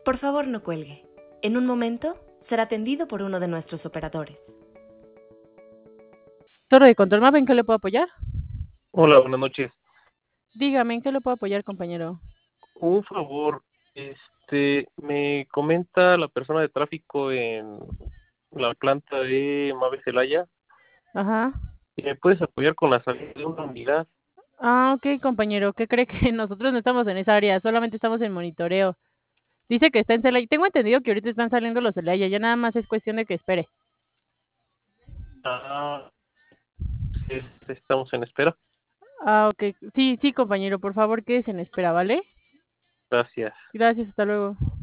Por favor, no cuelgue. En un momento será atendido por uno de nuestros operadores. Torre de control, ¿en qué le puedo apoyar? Hola, buenas noches. Dígame, ¿en qué le puedo apoyar, compañero? Un favor, me comenta la persona de tráfico en la planta de Mave Celaya, Ajá. y me puedes apoyar con la salida de una unidad. Ah, ok, compañero. ¿Qué cree que nosotros no estamos en esa área? Solamente estamos en monitoreo. Dice que está en Celaya. Tengo entendido que ahorita están saliendo los Celaya. Ya nada más es cuestión de que espere. Ah, sí, estamos en espera. Ah, ok. Sí, sí, compañero. Por favor, quédese en espera, ¿vale? Gracias. Gracias, hasta luego.